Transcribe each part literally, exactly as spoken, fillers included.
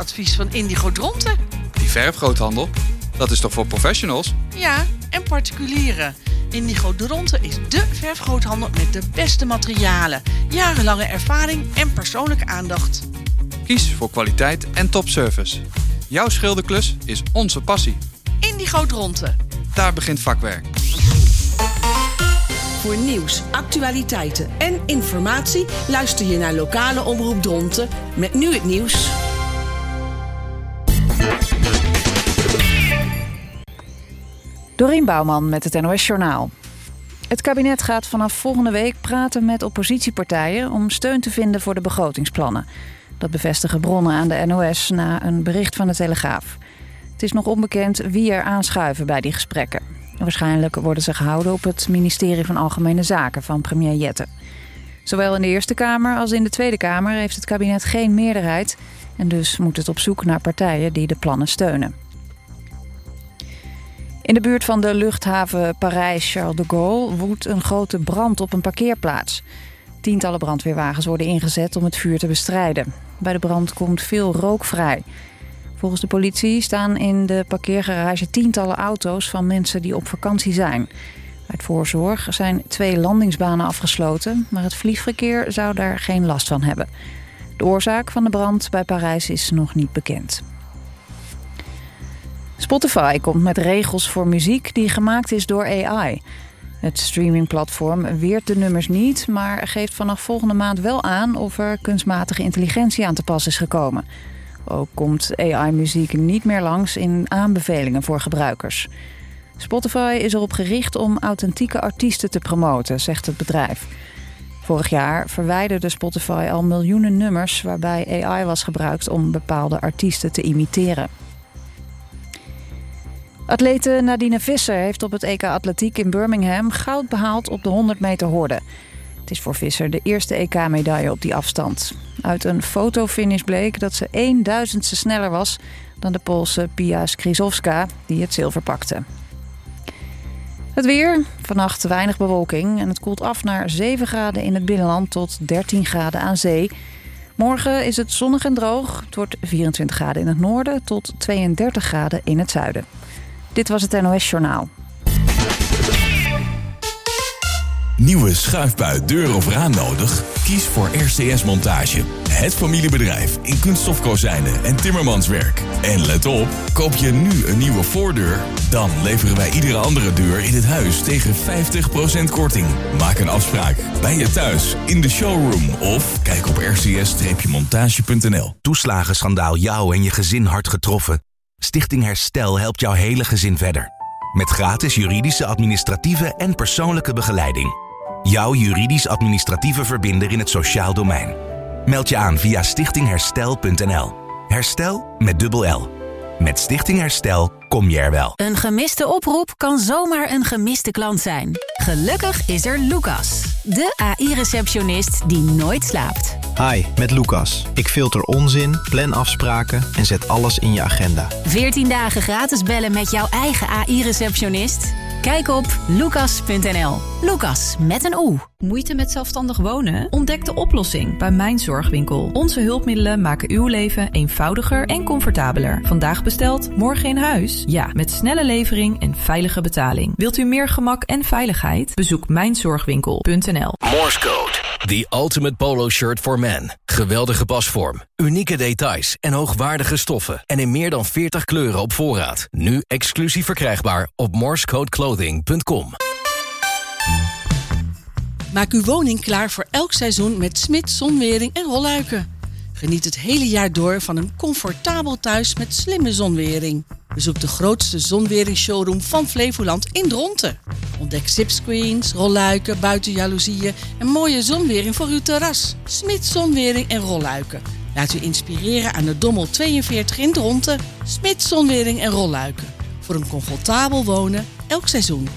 verfadvies van Indigo Dronten. Die verfgroothandel? Dat is toch voor professionals? Ja, en particulieren. Indigo Dronten is dé verfgroothandel met de beste materialen, jarenlange ervaring en persoonlijke aandacht. Kies voor kwaliteit en topservice. Jouw schilderklus is onze passie. Indigo Dronten. Daar begint vakwerk. Voor nieuws, actualiteiten en informatie luister je naar lokale omroep Dronten met nu het nieuws. Dorien Bouwman met het N O S-journaal. Het kabinet gaat vanaf volgende week praten met oppositiepartijen om steun te vinden voor de begrotingsplannen. Dat bevestigen bronnen aan de N O S na een bericht van de Telegraaf. Het is nog onbekend wie er aanschuiven bij die gesprekken. Waarschijnlijk worden ze gehouden op het ministerie van Algemene Zaken van premier Jette. Zowel in de Eerste Kamer als in de Tweede Kamer heeft het kabinet geen meerderheid en dus moet het op zoek naar partijen die de plannen steunen. In de buurt van de luchthaven Parijs-Charles de Gaulle woedt een grote brand op een parkeerplaats. Tientallen brandweerwagens worden ingezet om het vuur te bestrijden. Bij de brand komt veel rook vrij. Volgens de politie staan in de parkeergarage tientallen auto's van mensen die op vakantie zijn. Uit voorzorg zijn twee landingsbanen afgesloten, maar het vliegverkeer zou daar geen last van hebben. De oorzaak van de brand bij Parijs is nog niet bekend. Spotify komt met regels voor muziek die gemaakt is door A I. Het streamingplatform weert de nummers niet, maar geeft vanaf volgende maand wel aan of er kunstmatige intelligentie aan te pas is gekomen. Ook komt A I-muziek niet meer langs in aanbevelingen voor gebruikers. Spotify is erop gericht om authentieke artiesten te promoten, zegt het bedrijf. Vorig jaar verwijderde Spotify al miljoenen nummers waarbij A I was gebruikt om bepaalde artiesten te imiteren. Atlete Nadine Visser heeft op het E K Atletiek in Birmingham goud behaald op de honderd meter horde. Het is voor Visser de eerste E K-medaille op die afstand. Uit een fotofinish bleek dat ze één duizendste sneller was dan de Poolse Pia Skrzydłowska, die het zilver pakte. Het weer. Vannacht weinig bewolking en het koelt af naar zeven graden in het binnenland tot dertien graden aan zee. Morgen is het zonnig en droog. Het wordt vierentwintig graden in het noorden tot tweeëndertig graden in het zuiden. Dit was het N O S-journaal. Nieuwe schuifbui, deur of raam nodig? Kies voor R C S Montage. Het familiebedrijf in kunststofkozijnen en timmermanswerk. En let op, koop je nu een nieuwe voordeur, dan leveren wij iedere andere deur in het huis tegen vijftig procent korting. Maak een afspraak bij je thuis, in de showroom of kijk op r c s montage punt n l. Toeslagenschandaal jou en je gezin hard getroffen? Stichting Herstel helpt jouw hele gezin verder. Met gratis juridische, administratieve en persoonlijke begeleiding. Jouw juridisch-administratieve verbinder in het sociaal domein. Meld je aan via stichting herstel punt n l. Herstel met dubbel L. Met Stichting Herstel kom je er wel. Een gemiste oproep kan zomaar een gemiste klant zijn. Gelukkig is er Lucas, de A I-receptionist die nooit slaapt. Hi, met Lucas. Ik filter onzin, plan afspraken en zet alles in je agenda. veertien dagen gratis bellen met jouw eigen A I-receptionist? Kijk op lucas punt n l. Lucas met een O. Moeite met zelfstandig wonen? Ontdek de oplossing bij Mijn Zorgwinkel. Onze hulpmiddelen maken uw leven eenvoudiger en comfortabeler. Vandaag besteld, morgen in huis? Ja, met snelle levering en veilige betaling. Wilt u meer gemak en veiligheid? Bezoek mijn zorgwinkel punt n l. Morse Code. The Ultimate Polo Shirt for Men. Geweldige pasvorm, unieke details en hoogwaardige stoffen. En in meer dan veertig kleuren op voorraad. Nu exclusief verkrijgbaar op morsecode clothing punt com. Maak uw woning klaar voor elk seizoen met Smits zonwering en rolluiken. Geniet het hele jaar door van een comfortabel thuis met slimme zonwering. Bezoek de grootste zonwering-showroom van Flevoland in Dronten. Ontdek zipscreens, rolluiken, buitenjaloezieën en mooie zonwering voor uw terras. Smits zonwering en rolluiken. Laat u inspireren aan de Dommel tweeënveertig in Dronten. Smits zonwering en rolluiken. Voor een comfortabel wonen elk seizoen.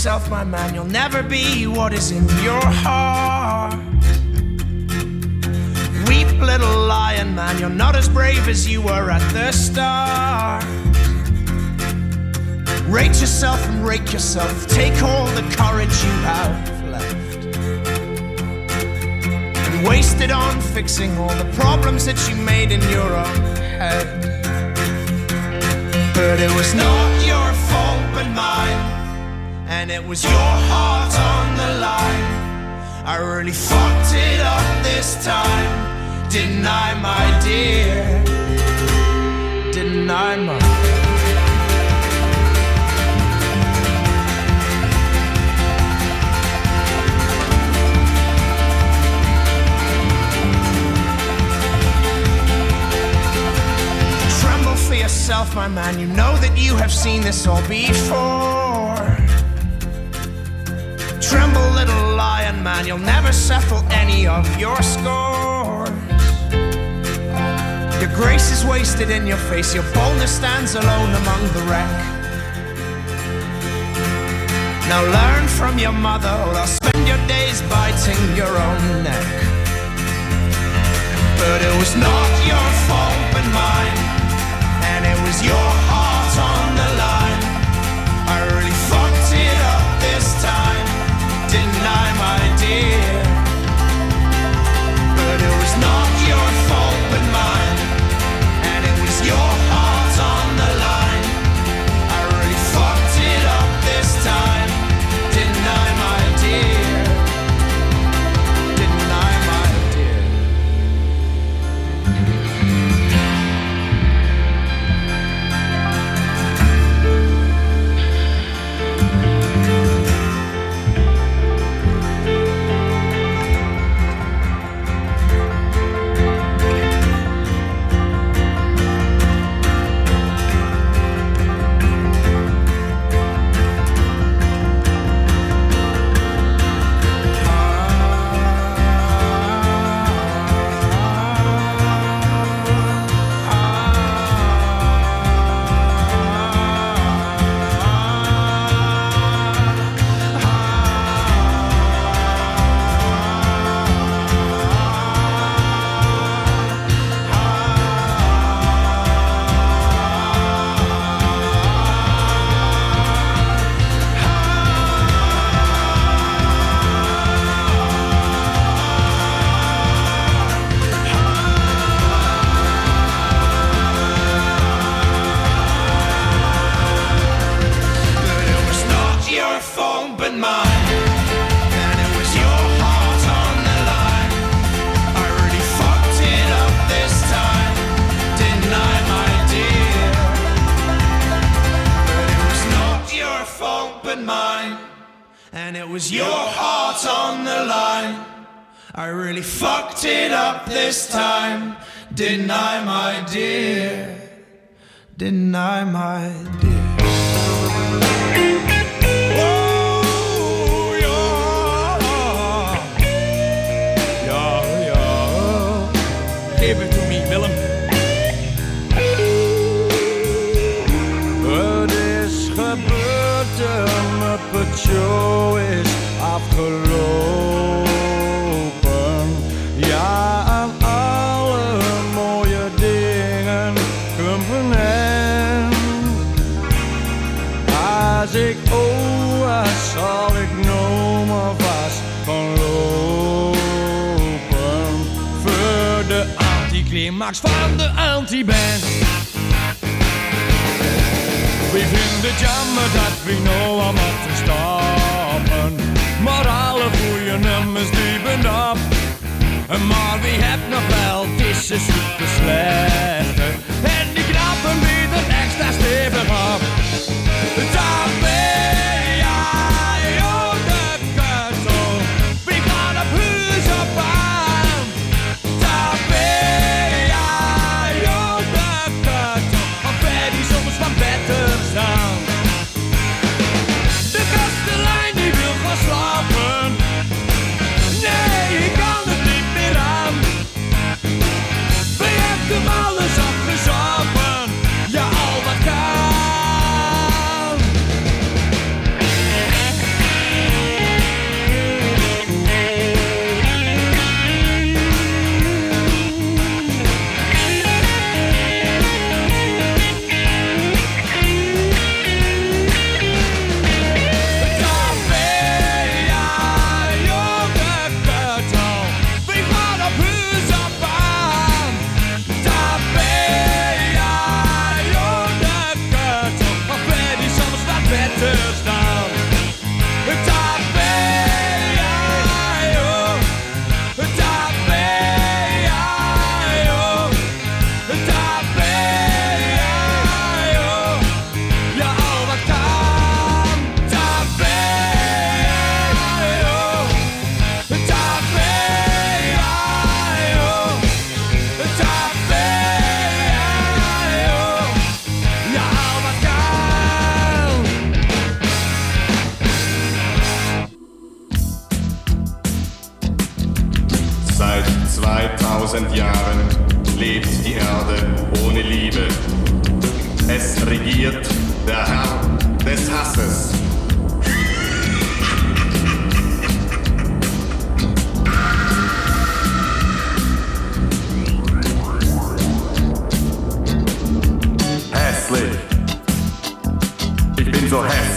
yourself, my man, you'll never be what is in your heart. Weep, little lion man, you're not as brave as you were at the start. Rate yourself and rake yourself, take all the courage you have left and waste it on fixing all the problems that you made in your own head. But it was not your fault but mine, and it was your heart on the line. I really fucked it up this time, didn't I, my dear? Didn't I, my dear? For yourself, my man, you know that you have seen this all before. Tremble, little lion man, you'll never settle any of your scores. Your grace is wasted in your face, your boldness stands alone among the wreck. Now learn from your mother, or I'll spend your days biting your own neck. But it was not your fault but mine, and it was your heart on the line. I really fucked it up this time, didn't I, my dear? But it was not your fault but mine, and it was your heart on the line. I really fucked it up this time, didn't I, my dear? Didn't I, my dear? And it was your heart on the line. I really fucked it up this time, didn't I, my dear? Didn't I, my dear? Oh, yeah. Yeah, yeah. Give it to me, Willem. Het is gebeurd, de Muppet Show is afgelopen. Ja, aan alle mooie dingen komt een eind. Als ik oh was, zal ik nou maar vast gaan lopen. Voor de anticlimax van de anti-band. We vinden het jammer dat we nou al moeten stoppen. Maar alle goede nummers die ben op. Maar wie hebt nog wel deze super slechte. En die knappen weer er extra stevig op. Daar ben jij, oh de kutel. We gaan op huis op aan. Daar ben jij, oh de kutel. Of ben die soms wat beter staan. De kastelein die wil gaan slapen. Nee, ik kan het niet meer aan. We hebben alles afgezet.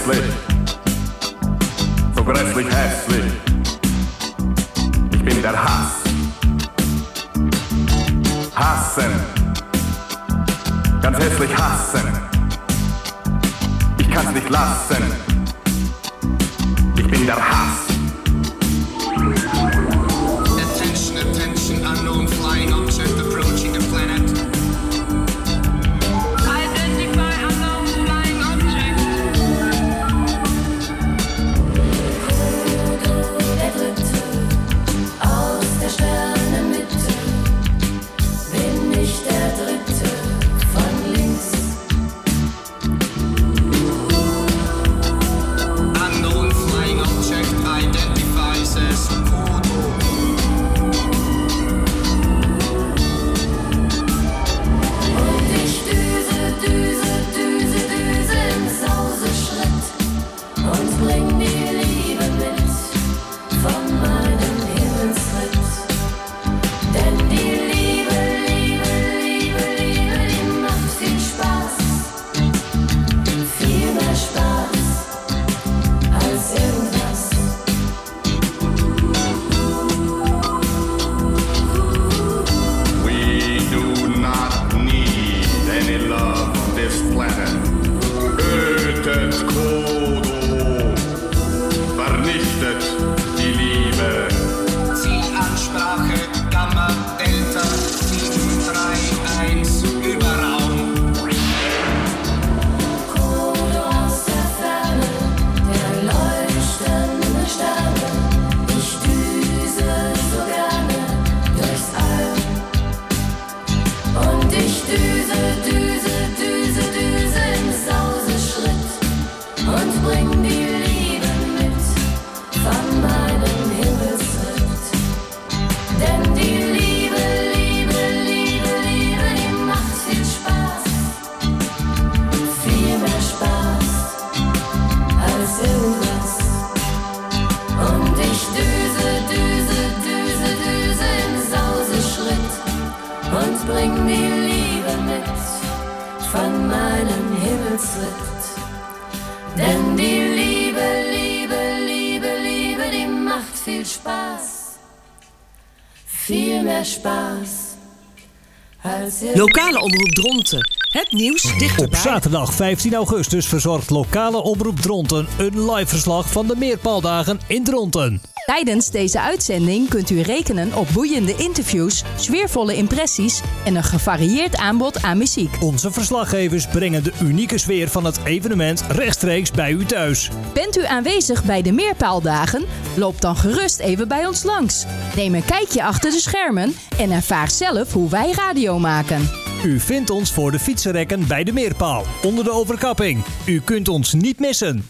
grässlich, so grässlich hässlich. Ich bin der Hass. Hassen, ganz hässlich hassen. Ich kann's nicht lassen. Ich bin der Hass. Attention, attention, unknown flying object approaching the planet. Identify unknown flying object. Frodo der Dritte, aus der Sternenmitte, bin ich der Dritte von links. Unknown flying object identifies as Frodo. Und ich düse, düse, düse, düse im Sauseschritt und bring die Liebe mit von meinem Himmelsritt. Denn die Liebe, Liebe, Liebe, Liebe, die macht viel Spaß. Viel mehr Spaß als irgendwas. We do not need any love on this planet. Tötet Frodo, vernichtet die Liebe. Zielansprache Gamma Delta sieben drei eins Überraum. Frodo aus der Ferne, der leuchtende Sterne. Ich düse so gerne durchs All. Und ich düse, düse, düse, düse im Sauseschritt und bring die Liebe mit von meinem Himmelsritt. Denn die Liebe, Liebe, Liebe, Liebe, die macht viel Spaß. Viel mehr Spaß als irgendwas. Und ich düse, düse, düse, düse im Sauseschritt und bring die Liebe mit von meinem Himmelsritt. Denn die Liebe, Liebe, Liebe, Liebe, die macht viel Spaß. Viel mehr Spaß als irgendwas. Lokale omroep Dronten. Het nieuws dichterbij. Op zaterdag vijftien augustus verzorgt lokale omroep Dronten een live verslag van de Meerpaaldagen in Dronten. Tijdens deze uitzending kunt u rekenen op boeiende interviews, sfeervolle impressies en een gevarieerd aanbod aan muziek. Onze verslaggevers brengen de unieke sfeer van het evenement rechtstreeks bij u thuis. Bent u aanwezig bij de Meerpaaldagen? Loop dan gerust even bij ons langs. Neem een kijkje achter de schermen en ervaar zelf hoe wij radio maken. U vindt ons voor de fietsenrekken bij de Meerpaal, onder de overkapping. U kunt ons niet missen.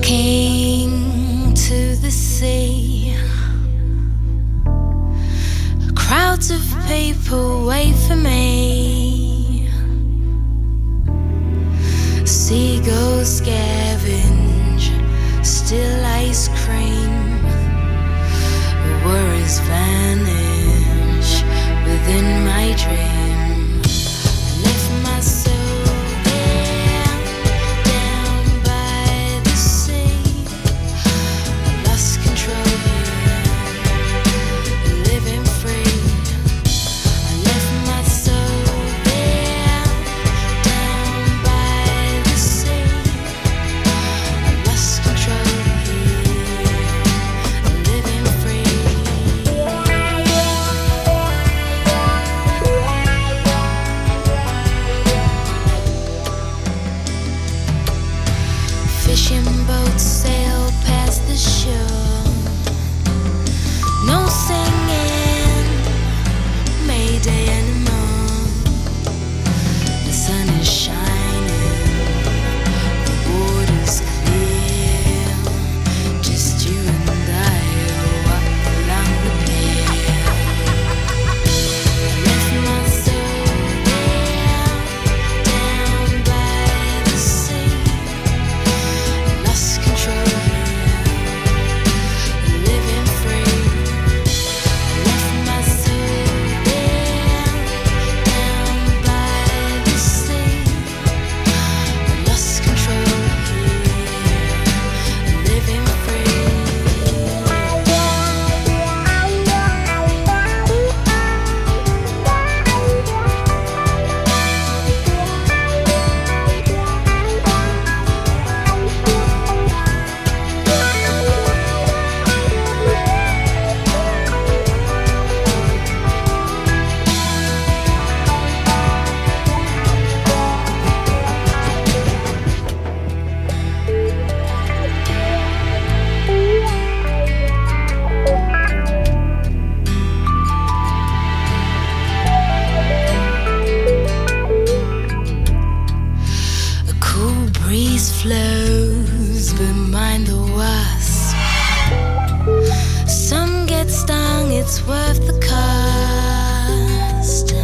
Walking to the sea, crowds of people wait for me. Seagulls scavenge still ice cream. Worries vanish within my dream. I left my soul there, down by the sea. I lost control here, living free. I left my soul there, down by the sea. I lost control here, living free. Fishing boats sail past the shore. No singing, Mayday anymore. The sun is shining, the water's clear. Just you and I walk along the pier. I left my soul there, down by the sea. Lost control here, living free. I left my soul there, down by the sea. Lost control here, living free. A cool breeze flows behind the wasp. Some get stung, it's worth the cost.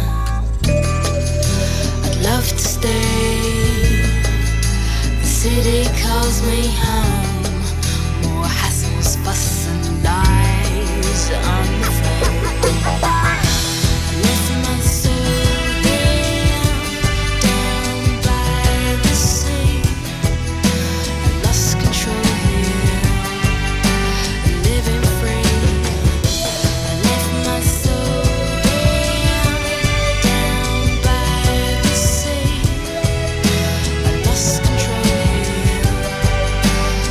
I'd love to stay. The city calls me home. More hassles, fuss, and lies on the phone. I left my soul there, down by the sea. I lost control here, living free. I left my soul there, down by the sea. I lost control here,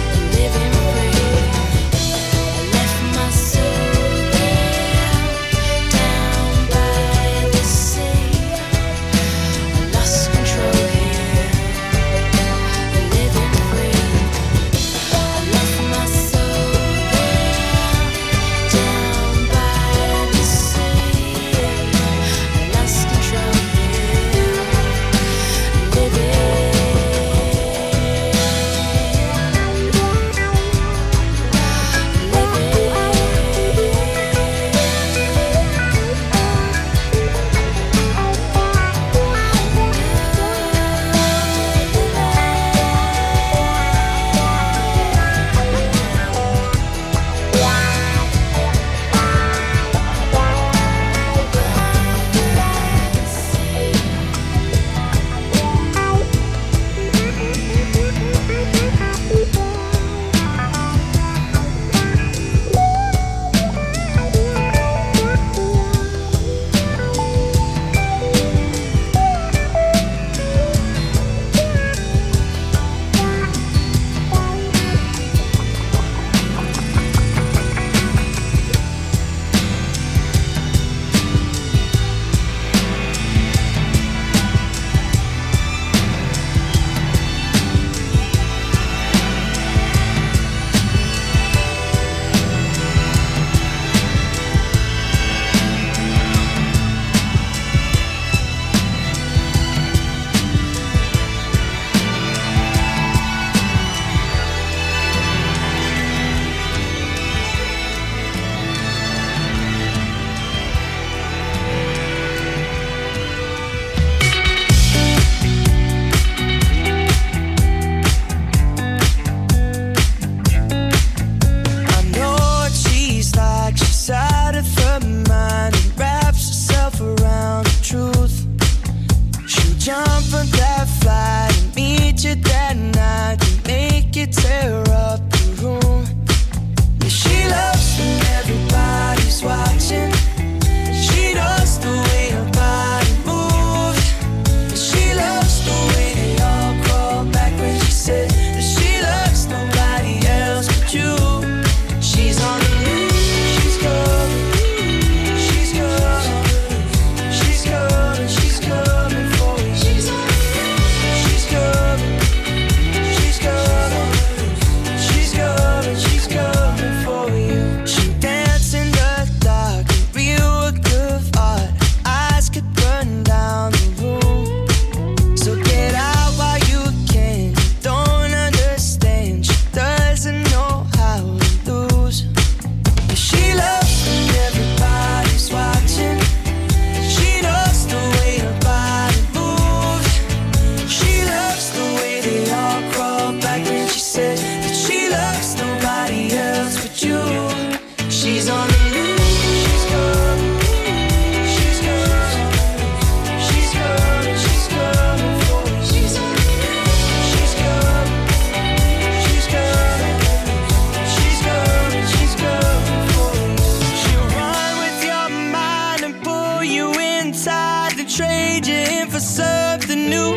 jump on that flight and meet you that night to make you tear up the room. Yeah, she loves when everybody's watching. She knows the way her body moves. And she loves the way they all crawl back when she said that she loves nobody else but you. She's on the move. She's coming. She's coming. She's coming. She's coming for you. She's on the move. She's coming. She's coming. She's coming. She's coming for you. She dance in the dark, a real work of art. Eyes could burn down the room. So get out while you can. Don't understand. She doesn't know how to lose. Yeah, she loves when everybody's watching. She knows the way her body moves. She loves the way they all crawl back when she said that she loves nobody else but you. She's on the move. She's coming. She's coming. She's coming. She's coming for you. She's on the move. She's coming. She's coming. She's coming. She's coming for you. She'll run with your mind and pull you inside and trade you in for something new.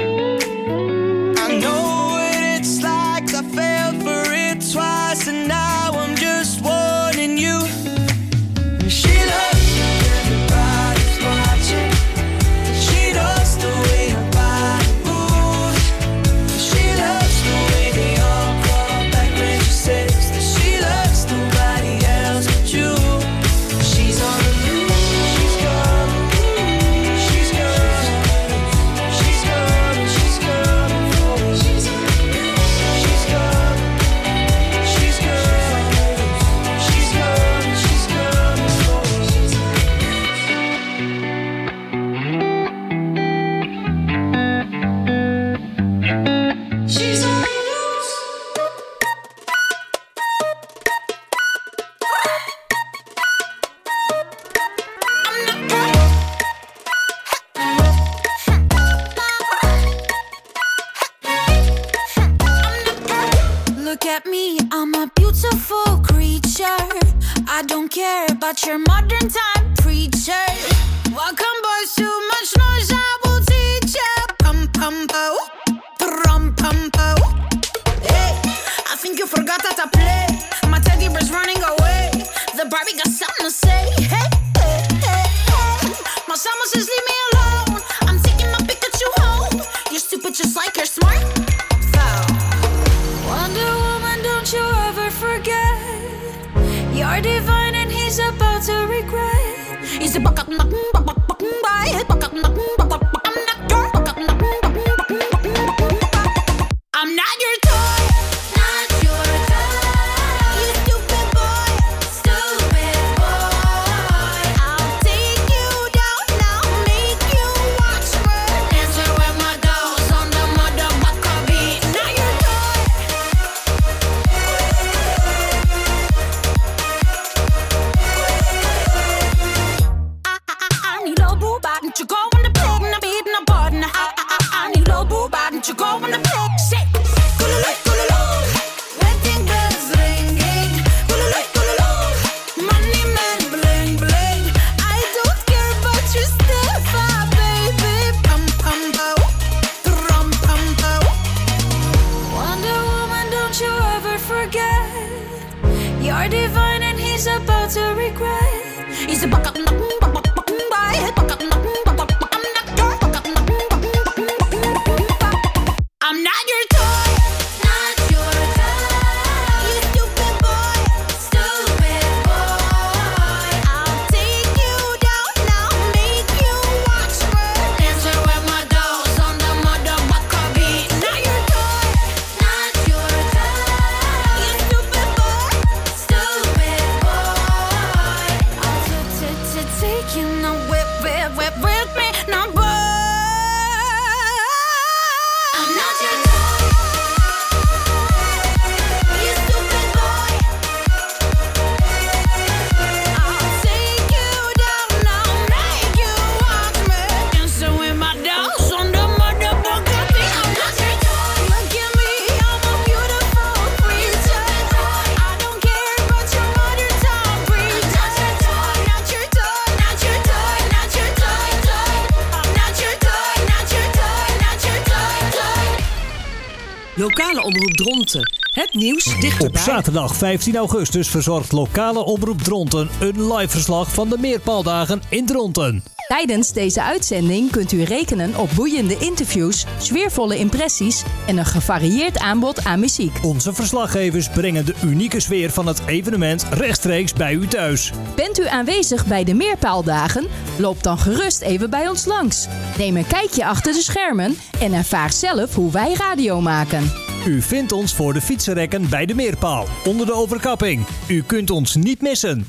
I know what it's like. I fell for it twice and now I'm just warning you. She loves when everybody's watching. She knows the way her body moves. She loves the way they all crawl back when she says that she loves nobody else but you. She's on the move. She's coming. She's coming. She's coming. She's coming for you. She's on the move. She's coming. She's coming. She's coming. She's coming for you. She's on the loose. Look at me, I'm a beautiful creature. I don't care about your modern time preacher. Welcome, boys, too much noise, I will teach ya. Pum pum po, pum pum po. Hey, I think you forgot how to play. My teddy bear's running away. The Barbie got something to say. Hey, hey, hey, hey. My summer says leave me alone. I'm taking my Pikachu home. You're stupid just like you're smart. Wonder Woman, don't you ever forget. You're divine and he's about to regret. He's a buck up, buck up, buck up, buck up, buck up. I'm not your toy. Not your toy. You stupid boy. Stupid boy. I'll take you down now, make you watch me dancing with my dolls on the motherfucker beat. Not your toy. I need a boo bot, and you go on the pig, and I'm beating a button. I, I, I need a boo bot, and you go on the pig. Shit. Kululu, kululu. Wedding bells ringing. Kululu, kululu. Money man bling bling. I don't care about your stuff, ah, baby. Pum pum po, pum pum po. Wonder Woman, don't you ever forget. You're divine and he's about to regret. He's a buck up, buck up, buck up, buck up, buck up, buck up. I'm not your toy. Not your toy. You stupid boy. Stupid boy. I'll take you down now, make you watch me dancing with my dolls on the motherfucker beat. Not your toy. Not your toy. You stupid boy. Stupid boy. I'll Lokale omroep Dronten. Het nieuws dichterbij. Op zaterdag vijftien augustus verzorgt lokale omroep Dronten een live verslag van de Meerpaaldagen in Dronten. Tijdens deze uitzending kunt u rekenen op boeiende interviews, sfeervolle impressies en een gevarieerd aanbod aan muziek. Onze verslaggevers brengen de unieke sfeer van het evenement rechtstreeks bij u thuis. Bent u aanwezig bij de Meerpaaldagen? Loop dan gerust even bij ons langs. Neem een kijkje achter de schermen en ervaar zelf hoe wij radio maken. U vindt ons voor de fietsenrekken bij de Meerpaal, onder de overkapping. U kunt ons niet missen.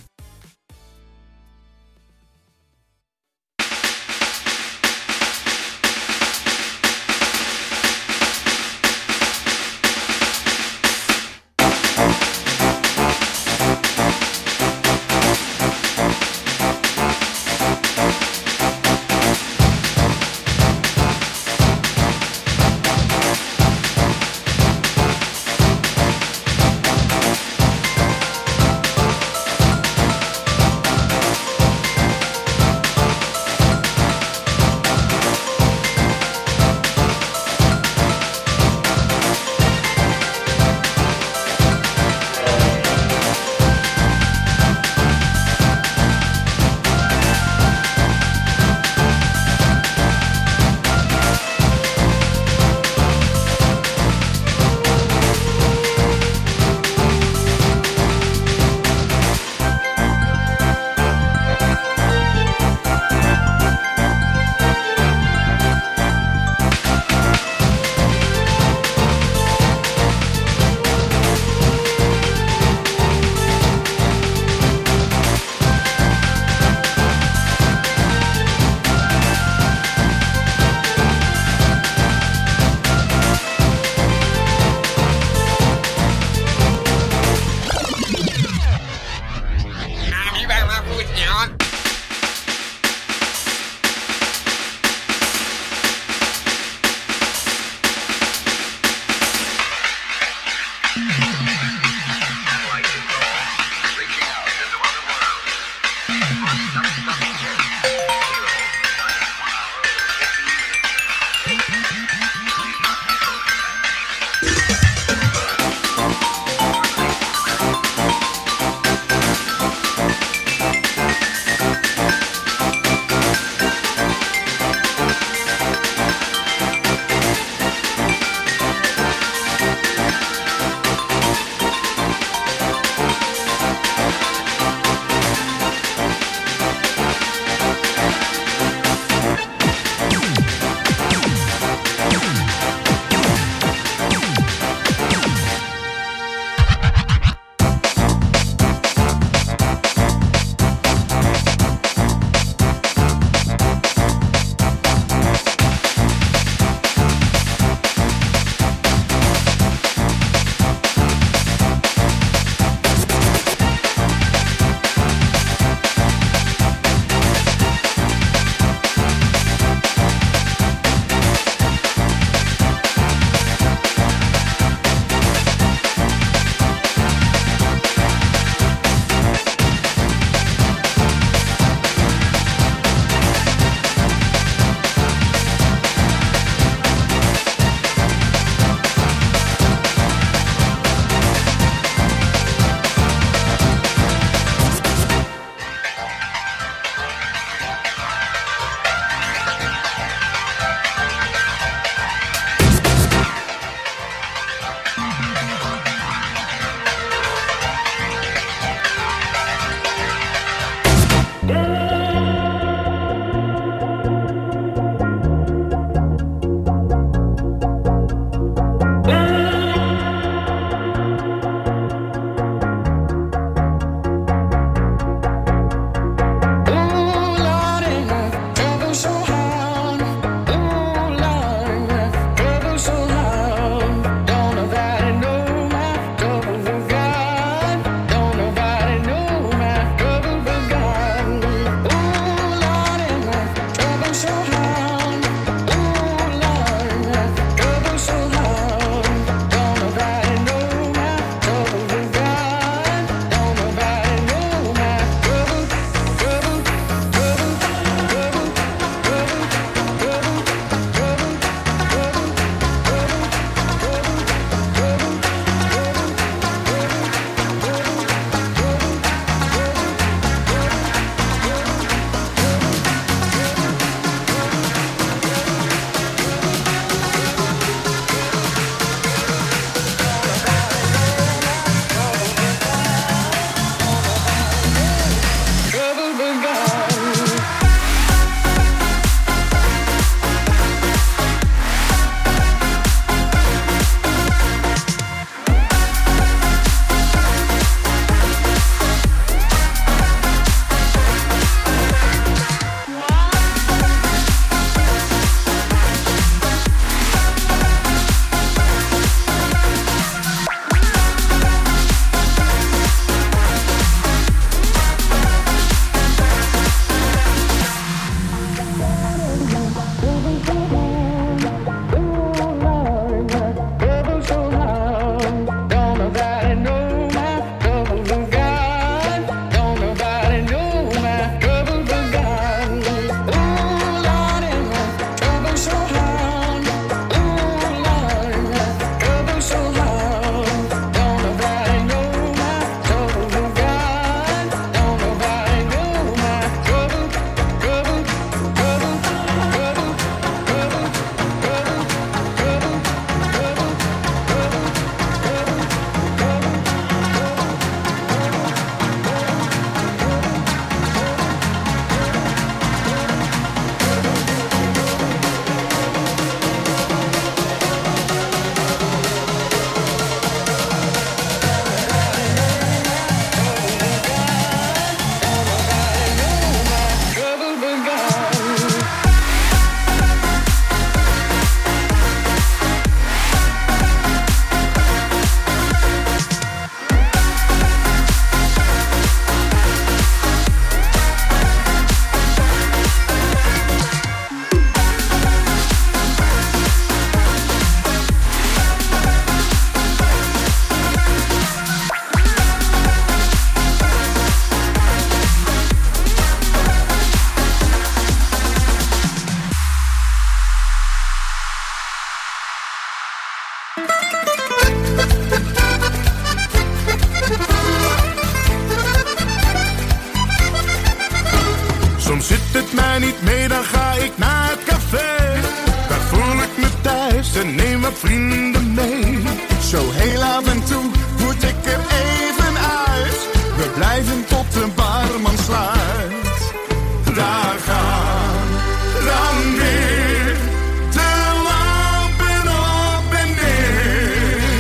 mij niet mee, dan ga ik naar het café. Daar voel ik me thuis en neem wat vrienden mee. Zo heel af en toe moet ik er even uit. We blijven tot de barman sluit. Daar gaan dan weer de lampen op en neer.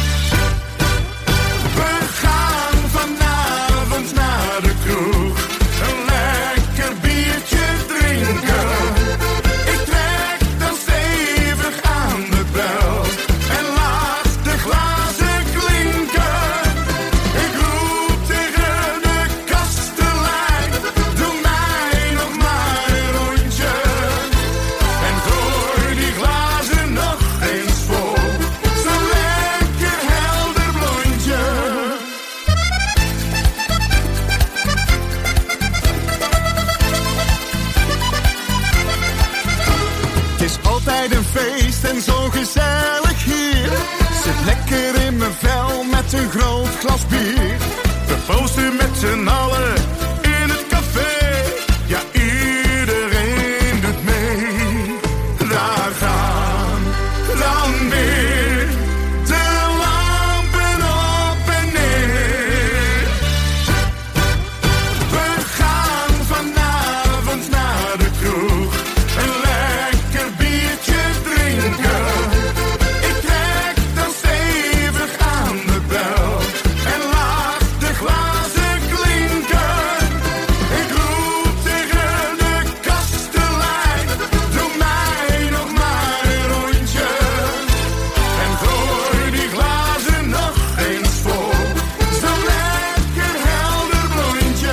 We gaan vanavond naar de kroeg. Een lekker biertje drinken. Ik trek dan stevig aan de bel. En laat de glazen klinken. Ik roep tegen de kastelein. Doe mij nog maar een rondje. En gooi die glazen nog eens vol. Zo'n lekker helder blondje. Het is altijd een feest en zo gezellig hier. Zit lekker in mijn vel met een groot glas bier. We posten met z'n allen in het café. Ja, iedereen doet mee. Daar gaan dan weer de lampen op en neer. We gaan vanavond naar de kroeg. Een lekker biertje drinken. Ik trek dan stevig aan de bel. En laat de glazen klinken. Ik roep tegen de kastelein. Doe mij nog maar een rondje. En gooi die glazen nog eens vol. Zo'n lekker helder blondje.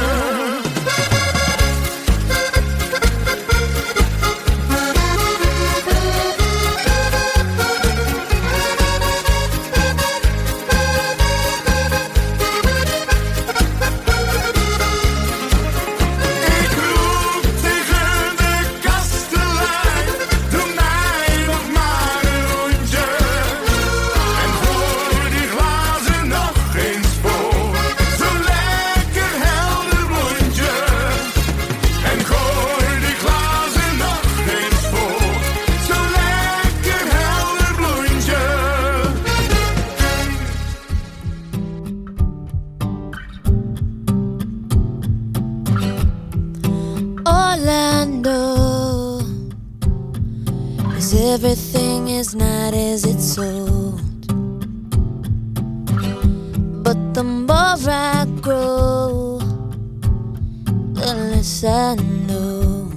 Ik roep tegen de kastelein. Doe mij nog maar een rondje. En gooi die glazen nog eens vol. Zo'n lekker helder blondje. En gooi die glazen nog eens vol. Zo'n lekker helder blondje. All I know is everything is not as it's sold. But the more I grow, the less I know.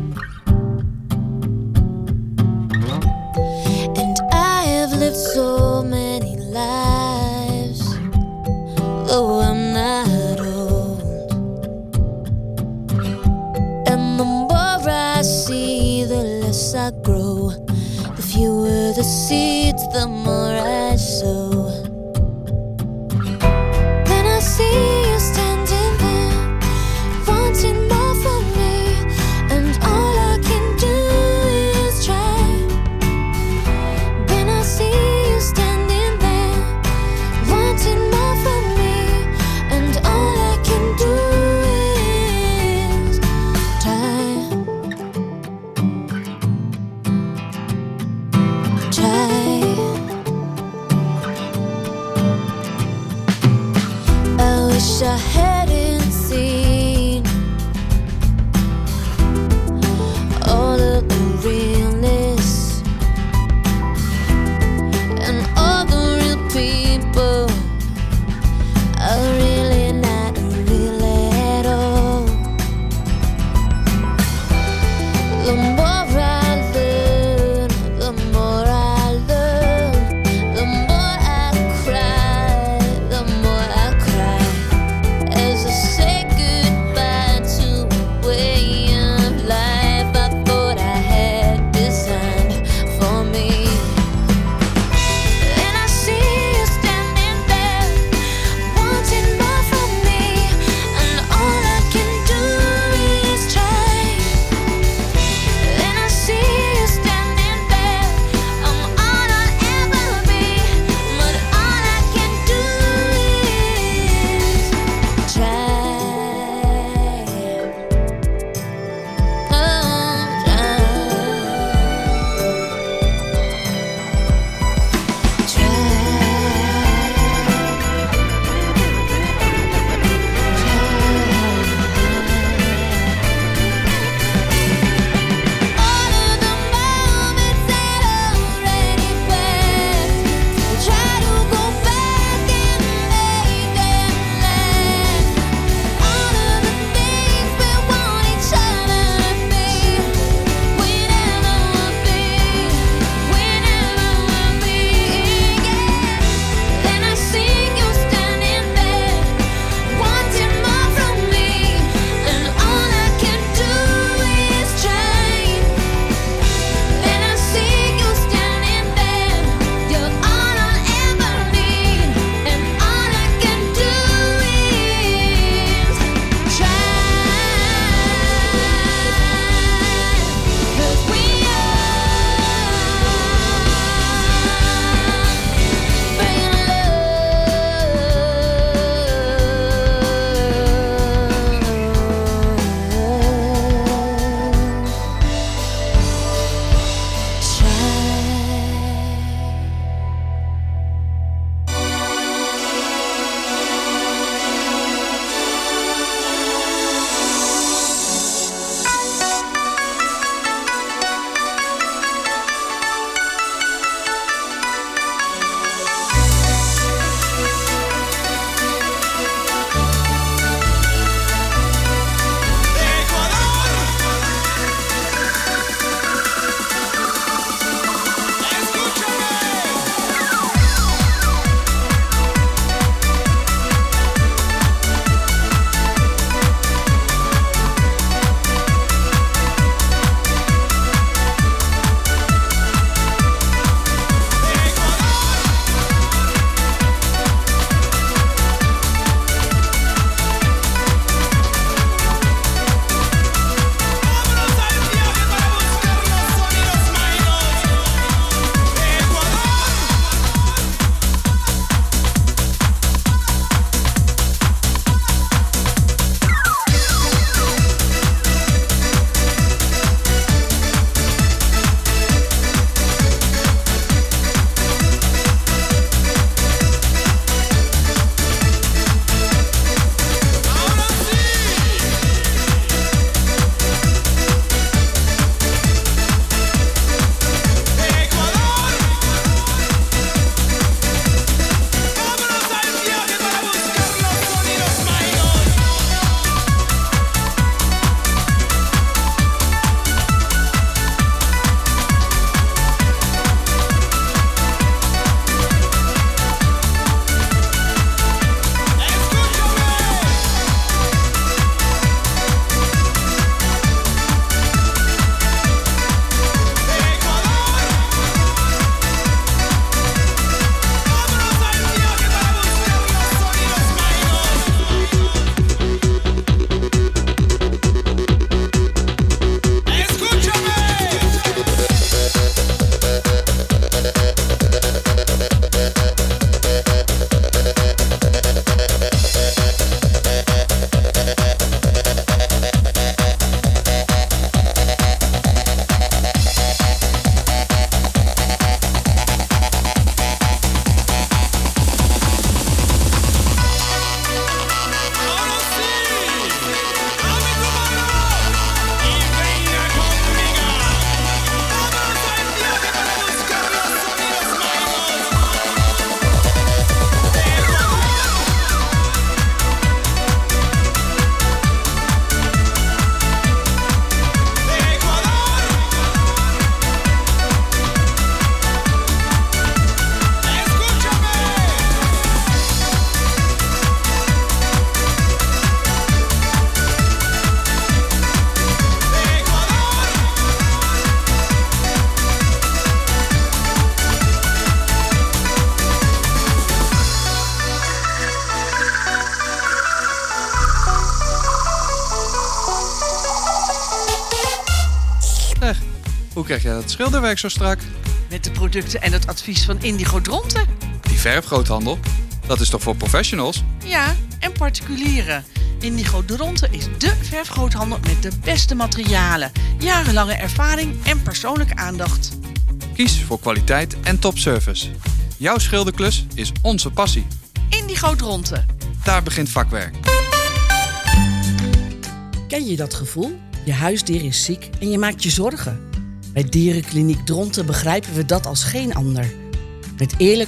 And I have lived so many lives, though I'm not old. And the more I see, the less I grow. The fewer the seeds, the more I sow. Then I see you standing there, wanting more from me, and all I can do is try. Then I see you standing there, wanting more from me, and all I can do is try. Try. krijg jij dat schilderwerk zo strak? Met de producten en het advies van Indigo Dronten. Die verfgroothandel, dat is toch voor professionals? Ja, en particulieren. Indigo Dronten is dé verfgroothandel met de beste materialen, jarenlange ervaring en persoonlijke aandacht. Kies voor kwaliteit en topservice. Jouw schilderklus is onze passie. Indigo Dronten. Daar begint vakwerk. Ken je dat gevoel? Je huisdier is ziek en je maakt je zorgen. Bij Dierenkliniek Dronten begrijpen we dat als geen ander. Met eerlijk